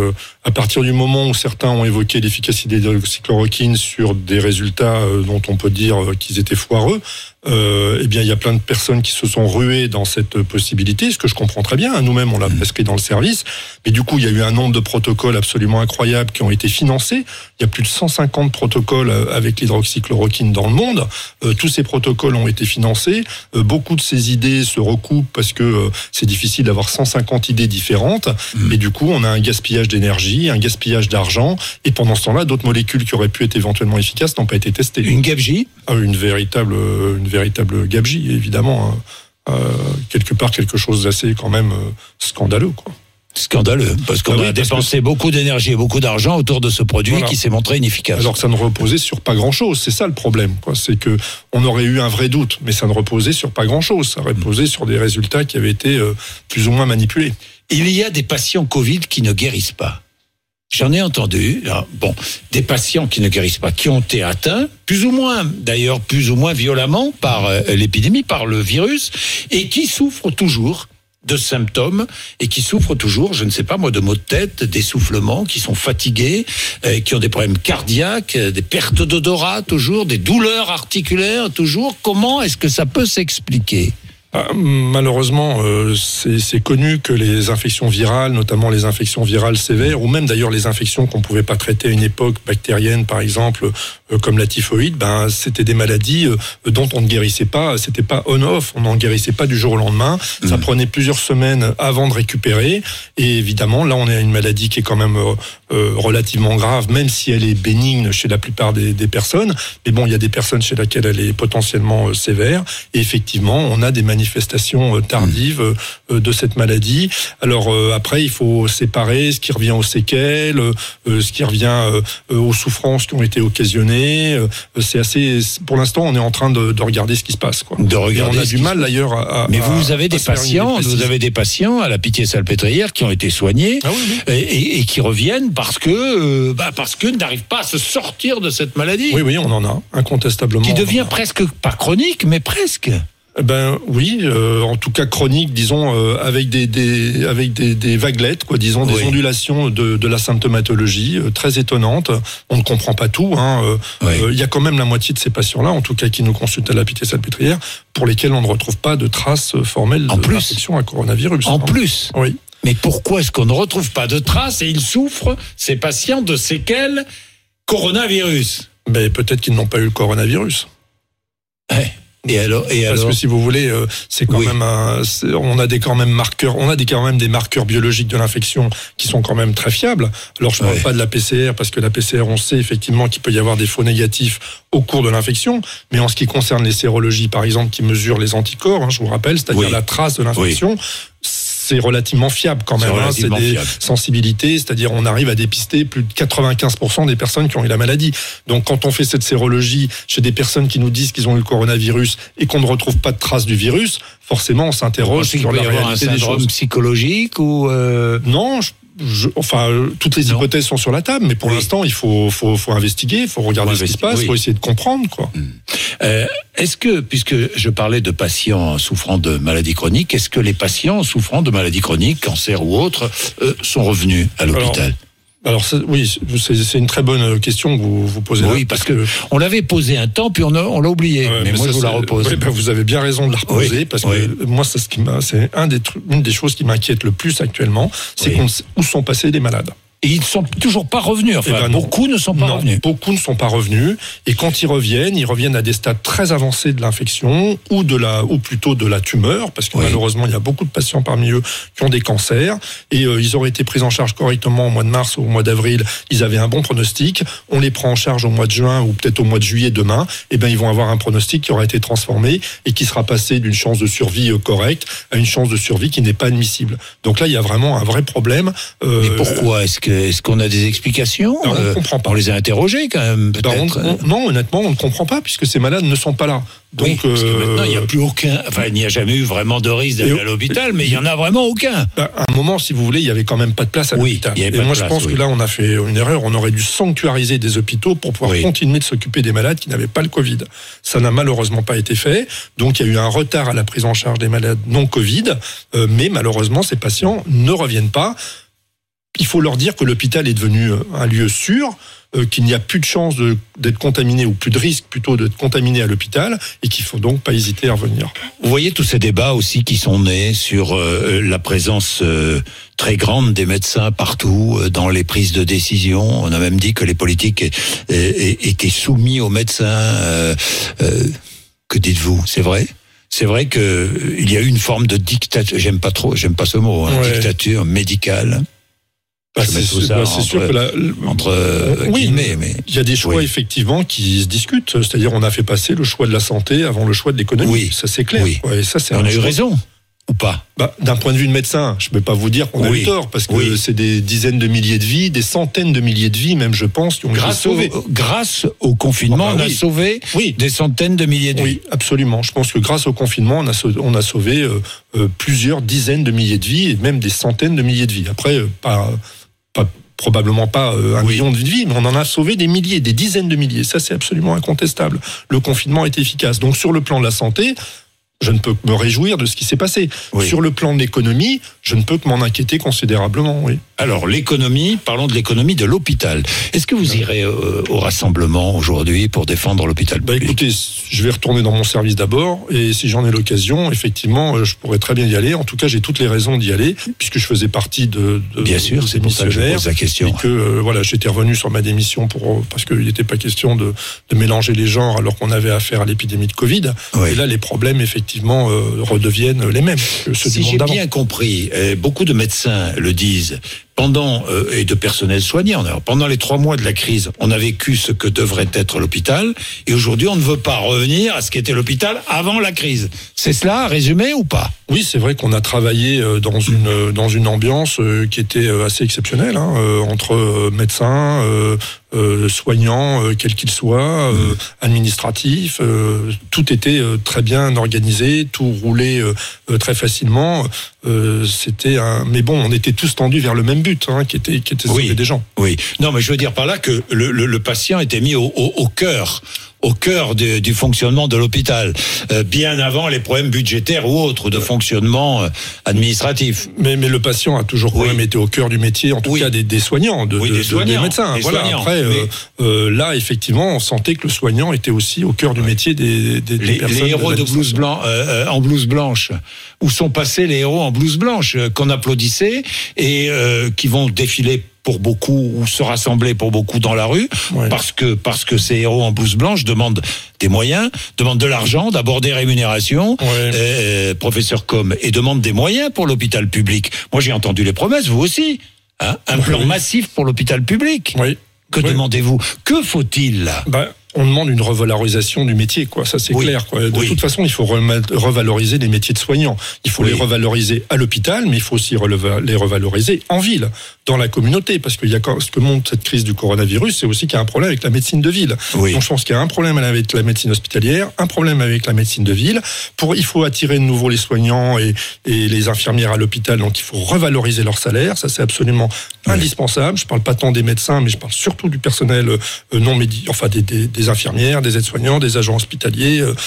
À partir du moment où certains ont évoqué l'efficacité de l'hydroxychloroquine sur des résultats dont on peut dire qu'ils étaient foireux, euh, eh bien, il y a plein de personnes qui se sont ruées dans cette possibilité, ce que je comprends très bien. Nous-mêmes, on l'a prescrit dans le service. Mais du coup, il y a eu un nombre de protocoles absolument incroyables qui ont été financés. Il y a plus de cent cinquante protocoles avec l'hydroxychloroquine dans le monde. Euh, tous ces protocoles ont été financés. Euh, beaucoup de ces idées se recoupent parce que euh, c'est difficile d'avoir cent cinquante idées différentes. Mmh. Et du coup, on a un gaspillage d'énergie, un gaspillage d'argent. Et pendant ce temps-là, d'autres molécules qui auraient pu être éventuellement efficaces n'ont pas été testées. Une gabegie ? Ah, une véritable, une véritable gabegie, évidemment. Hein. Euh, quelque part, quelque chose d'assez quand même euh, scandaleux, quoi. Scandaleux, parce qu'on ah oui, a dépensé que... beaucoup d'énergie et beaucoup d'argent autour de ce produit voilà. qui s'est montré inefficace. Alors que ça ne reposait sur pas grand-chose, c'est ça le problème, quoi. C'est que on aurait eu un vrai doute, mais ça ne reposait sur pas grand-chose. Ça reposait mmh. sur des résultats qui avaient été euh, plus ou moins manipulés. Il y a des patients Covid qui ne guérissent pas. J'en ai entendu, là, bon, des patients qui ne guérissent pas, qui ont été atteints, plus ou moins, d'ailleurs, plus ou moins violemment par euh, l'épidémie, par le virus, et qui souffrent toujours de symptômes et qui souffrent toujours, je ne sais pas moi, de maux de tête, d'essoufflement, qui sont fatigués, euh, qui ont des problèmes cardiaques, des pertes d'odorat toujours, des douleurs articulaires toujours. Comment est-ce que ça peut s'expliquer ? Ah, malheureusement, euh, c'est, c'est connu que les infections virales, notamment les infections virales sévères, ou même d'ailleurs les infections qu'on pouvait pas traiter à une époque, bactériennes par exemple, euh, comme la typhoïde, ben c'était des maladies euh, dont on ne guérissait pas. C'était pas on-off, on n'en guérissait pas du jour au lendemain. Mmh. Ça prenait plusieurs semaines avant de récupérer. Et évidemment, là, on est à une maladie qui est quand même euh, euh, relativement grave, même si elle est bénigne chez la plupart des, des personnes. Mais bon, il y a des personnes chez lesquelles elle est potentiellement euh, sévère. Et effectivement, on a des manifestations manifestations tardives mmh. de cette maladie. Alors euh, après, il faut séparer ce qui revient aux séquelles, euh, ce qui revient euh, aux souffrances qui ont été occasionnées. Euh, c'est assez. Pour l'instant, on est en train de, de regarder ce qui se passe, quoi. De regarder. Et on a du mal d'ailleurs à. à Mais vous avez à, des à patients, vous avez des patients à la Pitié-Salpêtrière qui ont été soignés ah oui, oui. Et, et, et qui reviennent parce que euh, bah parce que n'arrivent pas à se sortir de cette maladie. Oui, oui, on en a incontestablement. Qui devient presque pas chronique, mais presque. Ben oui, euh, en tout cas chronique, disons, euh, avec des, des avec des, des vaguelettes, quoi, disons, des oui. ondulations de, de la symptomatologie euh, très étonnantes. On ne comprend pas tout. Hein. Euh, oui. euh, il y a quand même la moitié de ces patients-là, en tout cas, qui nous consultent à la Pitié-Salpêtrière, pour lesquels on ne retrouve pas de traces formelles en de plus. l'infection à coronavirus. En hein. plus. Oui. Mais pourquoi est-ce qu'on ne retrouve pas de traces et ils souffrent, ces patients, de séquelles coronavirus ? Ben peut-être qu'ils n'ont pas eu le coronavirus. Ouais. Et alors, et Parce alors que si vous voulez, euh, c'est quand oui. même un, c'est, on a des quand même marqueurs, on a des quand même des marqueurs biologiques de l'infection qui sont quand même très fiables. Alors je ne parle ouais. pas de la P C R parce que la P C R, on sait effectivement qu'il peut y avoir des faux négatifs au cours de l'infection, mais en ce qui concerne les sérologies, par exemple, qui mesurent les anticorps, hein, je vous rappelle, c'est-à-dire oui. la trace de l'infection. Oui. C'est relativement fiable quand même. C'est, hein, c'est des fiable. sensibilités, c'est-à-dire on arrive à dépister plus de quatre-vingt-quinze pour cent des personnes qui ont eu la maladie. Donc quand on fait cette sérologie chez des personnes qui nous disent qu'ils ont eu le coronavirus et qu'on ne retrouve pas de traces du virus, forcément on s'interroge sur la réalité des choses. Psychologique ou euh... non je... Je, enfin, euh, toutes les non. hypothèses sont sur la table, mais pour oui. l'instant, il faut, faut, faut investiguer, il faut regarder faut ce qui se passe, il oui. faut essayer de comprendre, quoi. Mmh. Euh, est-ce que, puisque je parlais de patients souffrant de maladies chroniques, est-ce que les patients souffrant de maladies chroniques, cancer ou autres, euh, sont revenus à l'hôpital ? Alors, Alors c'est, oui, c'est, c'est une très bonne question que vous, vous posez. Oui, là, parce, parce que, que on l'avait posé un temps, puis on, a, on l'a oublié. Ouais, mais, mais moi, ça, je vous la repose. Oui, ben vous avez bien raison de la reposer, oui, parce oui. que moi, c'est, ce qui m'a, c'est un des, une des choses qui m'inquiète le plus actuellement, c'est oui. qu'on sait où sont passés les malades. Et ils ne sont toujours pas revenus. Enfin, ben beaucoup ne sont pas non, revenus. Beaucoup ne sont pas revenus. Et quand ils reviennent, ils reviennent à des stades très avancés de l'infection ou de la, ou plutôt de la tumeur, parce que oui. malheureusement, il y a beaucoup de patients parmi eux qui ont des cancers. Et euh, ils auraient été pris en charge correctement au mois de mars ou au mois d'avril. Ils avaient un bon pronostic. On les prend en charge au mois de juin ou peut-être au mois de juillet demain. Et ben, ils vont avoir un pronostic qui aura été transformé et qui sera passé d'une chance de survie euh, correcte à une chance de survie qui n'est pas admissible. Donc là, il y a vraiment un vrai problème. Euh, Mais pourquoi est-ce que, est-ce qu'on a des explications? Non, on ne comprend pas. On les a interrogés quand même, peut-être. Ben on, on, non, honnêtement, on ne comprend pas puisque ces malades ne sont pas là. Donc, oui, parce que euh... maintenant, il n'y a plus aucun. Enfin, il n'y a jamais eu vraiment de risque d'aller et... à l'hôpital, mais il n'y en a vraiment aucun. Ben, à un moment, si vous voulez, il n'y avait quand même pas de place à oui, l'hôpital. Et moi, je place, pense oui. que là, on a fait une erreur. On aurait dû sanctuariser des hôpitaux pour pouvoir oui. continuer de s'occuper des malades qui n'avaient pas le Covid. Ça n'a malheureusement pas été fait. Donc, il y a eu un retard à la prise en charge des malades non Covid. Euh, mais malheureusement, ces patients ne reviennent pas. il faut leur dire que l'hôpital est devenu un lieu sûr, euh, qu'il n'y a plus de chance de, d'être contaminé, ou plus de risque plutôt d'être contaminé à l'hôpital, et qu'il faut donc pas hésiter à revenir. Vous voyez tous ces débats aussi qui sont nés sur euh, la présence euh, très grande des médecins partout, euh, dans les prises de décision. On a même dit que les politiques é- é- étaient soumis aux médecins. Euh, euh, que dites-vous ? C'est vrai ? C'est vrai que euh, il y a eu une forme de dictature. J'aime pas trop, j'aime pas ce mot. Hein, ouais. Dictature médicale. Bah, c'est, c'est, bah, c'est entre, sûr que la, entre euh, oui, guillemets, mais il y a des choix oui. effectivement qui se discutent. C'est-à-dire, on a fait passer le choix de la santé avant le choix de l'économie. Oui. Ça c'est clair. Oui. Ouais, ça, c'est on un a choix. eu raison. Ou pas ? Bah, d'un point de vue de médecin, je ne peux pas vous dire qu'on a oui. eu tort, parce que oui. c'est des dizaines de milliers de vies, des centaines de milliers de vies, même je pense, qui ont grâce été sauvées. Au, grâce au confinement, enfin, on oui. a sauvé oui. des centaines de milliers de oui, vies. Oui, absolument. Je pense que grâce au confinement, on a sauvé, on a sauvé euh, euh, plusieurs dizaines de milliers de vies, et même des centaines de milliers de vies. Après, euh, pas, pas probablement pas euh, un oui. million de vies, mais on en a sauvé des milliers, des dizaines de milliers. Ça, c'est absolument incontestable. Le confinement est efficace. Donc, sur le plan de la santé, je ne peux que me réjouir de ce qui s'est passé. Oui. Sur le plan de l'économie, je ne peux que m'en inquiéter considérablement, oui. Alors, l'économie, parlons de l'économie de l'hôpital. Est-ce que vous irez euh, au rassemblement aujourd'hui pour défendre l'hôpital public ? Bah, écoutez, je vais retourner dans mon service d'abord, et si j'en ai l'occasion, effectivement, je pourrais très bien y aller. En tout cas, j'ai toutes les raisons d'y aller, puisque je faisais partie de, de bien sûr, c'est pour ça que je pose la question. Et que, euh, voilà, j'étais revenu sur ma démission pour, parce qu'il n'était pas question de, de mélanger les genres alors qu'on avait affaire à l'épidémie de Covid. Oui. Et là, les problèmes, effectivement, euh, redeviennent les mêmes que ceux si du monde j'ai d'avant. Bien compris, euh, beaucoup de médecins le disent, pendant euh, et de personnel soignant, pendant les trois mois de la crise, on a vécu ce que devrait être l'hôpital, et aujourd'hui on ne veut pas revenir à ce qu'était l'hôpital avant la crise. C'est cela, résumé ou pas ? Oui, c'est vrai qu'on a travaillé dans une dans une ambiance qui était assez exceptionnelle, hein, entre médecins, euh, euh, soignants, euh, quels qu'ils soient, euh, administratifs, euh, tout était très bien organisé, tout roulait euh, très facilement. Euh, c'était un... Mais bon, on était tous tendus vers le même but, hein, qui était qui était sauver oui. des gens. Oui. Non, mais je veux dire par là que le, le, le patient était mis au, au, au cœur. au cœur de, du fonctionnement de l'hôpital, euh, bien avant les problèmes budgétaires ou autres de fonctionnement euh, administratif. Mais, mais le patient a toujours quand oui. même été au cœur du métier, en tout oui. cas des, des soignants, de, oui, de, des, soignants, des médecins. des voilà. soignants. Après, mais... euh, euh, là, effectivement, on sentait que le soignant était aussi au cœur du métier des, des, les, des personnes. Les héros de, de blouse blanc, euh, en blouse blanche. Où sont passés les héros en blouse blanche euh, qu'on applaudissait et euh, qui vont défiler pour beaucoup ou se rassembler pour beaucoup dans la rue ouais. parce que parce que ces héros en blouse blanche demandent des moyens, demandent de l'argent, d'abord des rémunérations, ouais. euh, professeur Com, et demandent des moyens pour l'hôpital public. Moi j'ai entendu les promesses, vous aussi, hein, un ouais, plan oui. massif pour l'hôpital public. Oui. Que oui. demandez-vous ? Que faut-il là ? bah, on demande une revalorisation du métier, quoi. Ça, c'est oui. clair, quoi. De oui. toute façon, il faut revaloriser les métiers de soignants. Il faut oui. les revaloriser à l'hôpital, mais il faut aussi les revaloriser en ville, dans la communauté, parce qu'il y a ce que montre cette crise du coronavirus, c'est aussi qu'il y a un problème avec la médecine de ville. Oui. Donc, je pense qu'il y a un problème avec la médecine hospitalière, un problème avec la médecine de ville. Pour, il faut attirer de nouveau les soignants et, et les infirmières à l'hôpital, donc il faut revaloriser leur salaire. Ça, c'est absolument oui. indispensable. Je parle pas tant des médecins, mais je parle surtout du personnel euh, non médical, enfin des, des, des infirmières, des aides-soignants, des agents hospitaliers. Euh,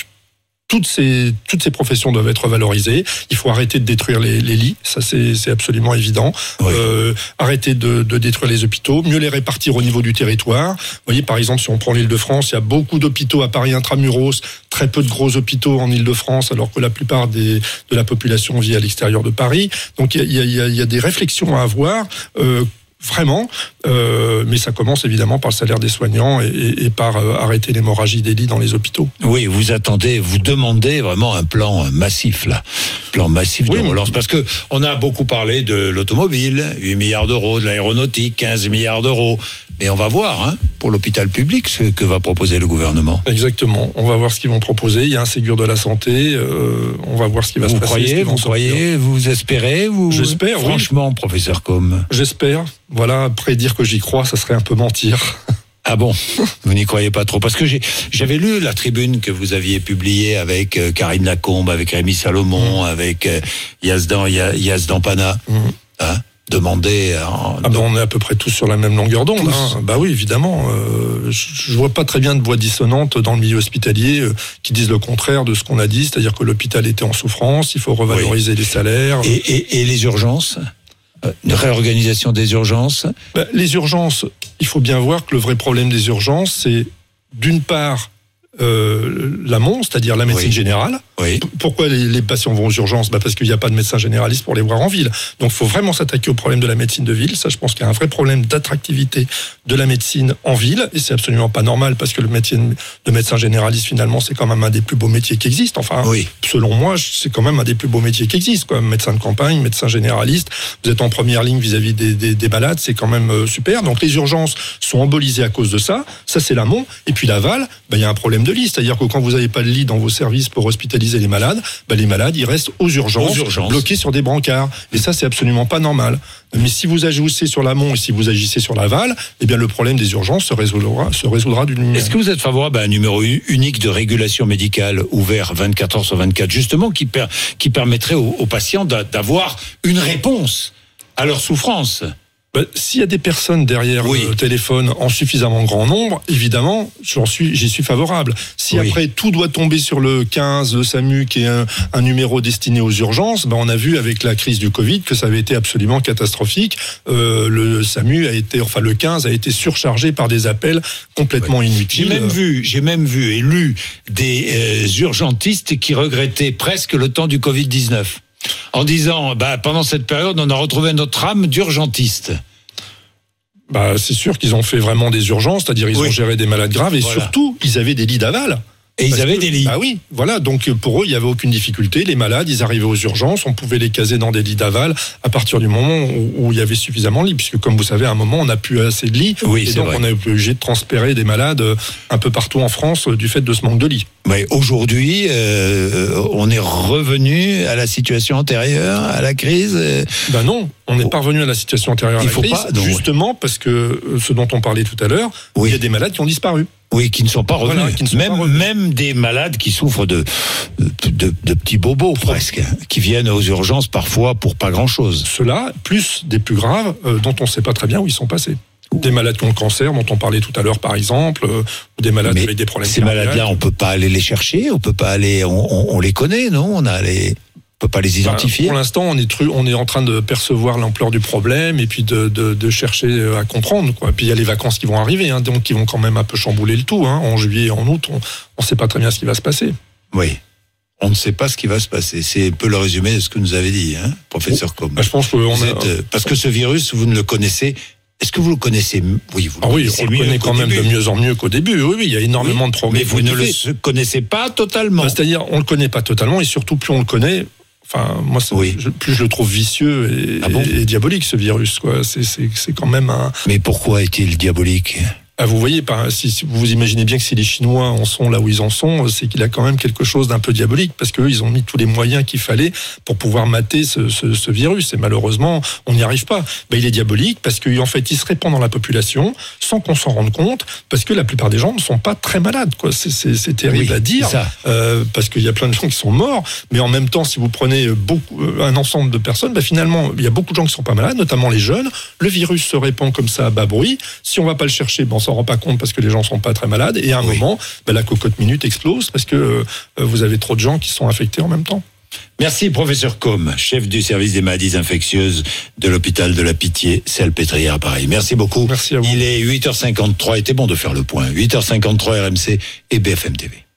Toutes ces, toutes ces professions doivent être valorisées. Il faut arrêter de détruire les, les lits, ça c'est, c'est absolument évident. Oui. Euh, arrêter de, de détruire les hôpitaux, mieux les répartir au niveau du territoire. Vous voyez, par exemple, si on prend l'Île-de-France, il y a beaucoup d'hôpitaux à Paris intramuros, très peu de gros hôpitaux en Île-de-France, alors que la plupart des, de la population vit à l'extérieur de Paris. Donc il y a, il y a, il y a des réflexions à avoir. Euh, Vraiment, euh, mais ça commence évidemment par le salaire des soignants et, et, et par euh, arrêter l'hémorragie des lits dans les hôpitaux. Oui, vous attendez, vous demandez vraiment un plan massif là, plan massif de oui, relance, mais... parce que on a beaucoup parlé de l'automobile, huit milliards d'euros, de l'aéronautique, quinze milliards d'euros, mais on va voir hein, pour l'hôpital public ce que va proposer le gouvernement. Exactement, on va voir ce qu'ils vont proposer. Il y a un Ségur de la santé, euh, on va voir ce qui va vous se passer. Croyez, vous croyez, vous espérez, vous J'espère, franchement, oui. professeur Com. J'espère. Voilà, après dire que j'y crois, ça serait un peu mentir. Ah bon ? Vous n'y croyez pas trop ? Parce que j'ai, j'avais lu la tribune que vous aviez publiée avec euh, Karine Lacombe, avec Rémi Salomon, mmh. avec euh, Yazdan, Yazdan Pana. Mmh. Hein ? Demander. En... Ah ben on est à peu près tous sur la même longueur d'onde. Hein. Bah oui, évidemment. Euh, je, je vois pas très bien de voix dissonantes dans le milieu hospitalier euh, qui disent le contraire de ce qu'on a dit, c'est-à-dire que l'hôpital était en souffrance, il faut revaloriser oui. les salaires. Et, et, et les urgences ? Une réorganisation des urgences. Ben, les urgences, il faut bien voir que le vrai problème des urgences, c'est d'une part euh, l'amont, c'est-à-dire la médecine oui. générale. Oui. Pourquoi les, les patients vont aux urgences? Ben parce qu'il n'y a pas de médecin généraliste pour les voir en ville. Donc il faut vraiment s'attaquer au problème de la médecine de ville. Ça, je pense qu'il y a un vrai problème d'attractivité de la médecine en ville. Et c'est absolument pas normal parce que le métier de médecin généraliste, finalement, c'est quand même un des plus beaux métiers qui existent. Enfin, oui. selon moi, c'est quand même un des plus beaux métiers qui existent. Comme médecin de campagne, médecin généraliste, vous êtes en première ligne vis-à-vis des, des, des malades, c'est quand même euh, super. Donc les urgences sont embolisées à cause de ça. Ça, c'est l'amont. Et puis l'aval, ben, il y a un problème de lit. C'est-à-dire que quand vous n'avez pas de lit dans vos services pour hospitaliser les malades, ben, les malades, ils restent aux urgences, aux urgences, bloqués sur des brancards. Et ça, c'est absolument pas normal. Mais si vous agissez sur l'amont et si vous agissez sur l'aval, eh bien, le problème des urgences se résoudra, se résoudra d'une manière. Est-ce que vous êtes favorable à un numéro unique de régulation médicale ouvert vingt-quatre heures sur vingt-quatre, justement, qui, per, qui permettrait aux, aux patients d'avoir une réponse à leur souffrance? Ben, s'il y a des personnes derrière oui. le téléphone en suffisamment grand nombre, évidemment, j'en suis, j'y suis favorable. Si oui. après tout doit tomber sur le quinze, le SAMU, qui est un, un numéro destiné aux urgences, ben on a vu avec la crise du Covid que ça avait été absolument catastrophique. Euh, le SAMU a été, enfin le quinze a été surchargé par des appels complètement ouais. inutiles. J'ai même vu, j'ai même vu et lu des euh, urgentistes qui regrettaient presque le temps du covid dix-neuf. En disant, bah, pendant cette période, on a retrouvé notre âme d'urgentiste. Bah, c'est sûr qu'ils ont fait vraiment des urgences, c'est-à-dire ils oui. ont géré des malades graves et voilà. surtout, ils avaient des lits d'aval. Et ils avaient que, des lits. Ah oui, voilà. Donc pour eux, il n'y avait aucune difficulté. Les malades, ils arrivaient aux urgences, on pouvait les caser dans des lits d'aval à partir du moment où, où il y avait suffisamment de lits, puisque comme vous savez, à un moment, on n'a plus assez de lits, oui, et donc vrai. on est obligé de transférer des malades un peu partout en France du fait de ce manque de lits. Mais aujourd'hui, euh, on est revenu à la situation antérieure à la crise. Ben non, on n'est pas revenu à la situation antérieure à la crise, pas, donc, justement parce que ce dont on parlait tout à l'heure, oui. il y a des malades qui ont disparu. Oui, qui ne sont pas revenus. Voilà, qui ne sont même, pas revenus. Même des malades qui souffrent de, de, de petits bobos presque, qui viennent aux urgences parfois pour pas grand-chose. Ceux-là, plus des plus graves, euh, dont on ne sait pas très bien où ils sont passés. Des malades qui ont le cancer, dont on parlait tout à l'heure par exemple, euh, ou des malades Mais avec des problèmes ces cardiaques. malades-là, on peut pas aller les chercher, on peut pas aller, on, on, on les connaît, non? On a les... On peut pas les identifier. Pour l'instant, on est, tru- on est en train de percevoir l'ampleur du problème et puis de, de, de chercher à comprendre, quoi. Puis il y a les vacances qui vont arriver, hein, donc qui vont quand même un peu chambouler le tout. Hein. En juillet et en août, on ne sait pas très bien ce qui va se passer. Oui. On ne sait pas ce qui va se passer. C'est un peu le résumé de ce que nous avez dit, hein, professeur Combe. Bah, je pense que on a... êtes, euh, parce que ce virus, vous ne le connaissez. Est-ce que vous le connaissez? Oui, vous le ah oui, connaissez on le connaît quand même début. de mieux en mieux qu'au début. Oui, oui, il y a énormément oui, de progrès. Mais vous ne le connaissez pas totalement. Bah, c'est-à-dire, on le connaît pas totalement et surtout plus on le connaît. Enfin, moi, oui. je, plus je le trouve vicieux et, ah bon et, et diabolique, ce virus, quoi. C'est, c'est, c'est quand même un. Mais pourquoi est-il diabolique? Ah, vous voyez, si, si vous imaginez bien que si les Chinois en sont là où ils en sont, c'est qu'il a quand même quelque chose d'un peu diabolique, parce qu'eux, ils ont mis tous les moyens qu'il fallait pour pouvoir mater ce, ce, ce virus. Et malheureusement, on n'y arrive pas. Ben, il est diabolique parce qu'en fait, il se répand dans la population sans qu'on s'en rende compte, parce que la plupart des gens ne sont pas très malades, quoi. C'est, c'est, c'est terrible oui, à dire, euh, parce qu'il y a plein de gens qui sont morts. Mais en même temps, si vous prenez beaucoup, un ensemble de personnes, ben, finalement, il y a beaucoup de gens qui ne sont pas malades, notamment les jeunes. Le virus se répand comme ça à bas bruit. Si on ne va pas le chercher, ben, on s'en rend pas compte parce que les gens sont pas très malades et à un oui. moment ben, la cocotte minute explose parce que euh, vous avez trop de gens qui sont infectés en même temps. Merci professeur Combe, chef du service des maladies infectieuses de l'hôpital de la Pitié-Salpêtrière à Paris. Merci beaucoup. Merci à vous. Il est huit heures cinquante-trois, était bon de faire le point. huit heures cinquante-trois R M C et B F M T V.